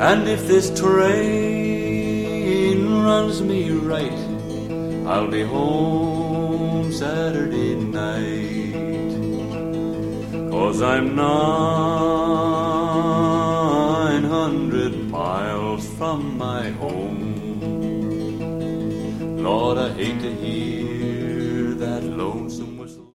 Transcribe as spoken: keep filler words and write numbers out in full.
And if this train runs me right, I'll be home Saturday night. 'Cause I'm nine hundred miles from my home. Lord, I hate to hear that lonesome whistle.